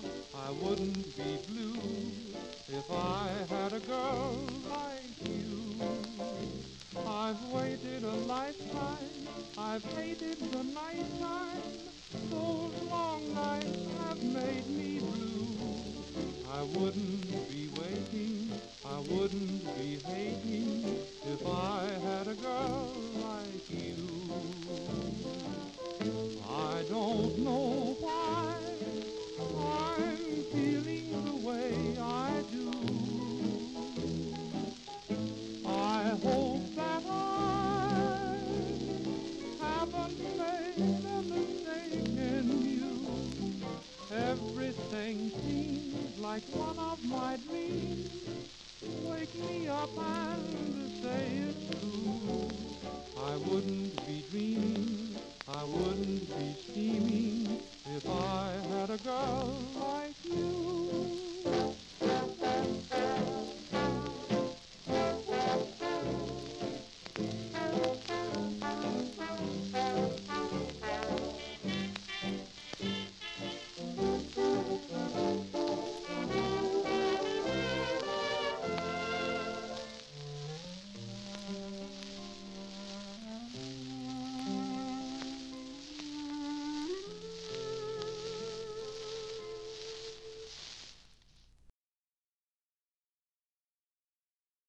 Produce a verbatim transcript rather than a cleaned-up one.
I wouldn't be blue if I had a girl like you. I've waited a lifetime, I've hated the nighttime. Those long nights have made me blue. I wouldn't be waiting, I wouldn't be hating if I had a girl like you. I don't know why I'm feeling the way I do. I hope that I haven't made a mistake in you. Everything seems like one of my dreams. Wake me up and say it's true. I wouldn't be dreaming, I wouldn't be scheming if I had a girl like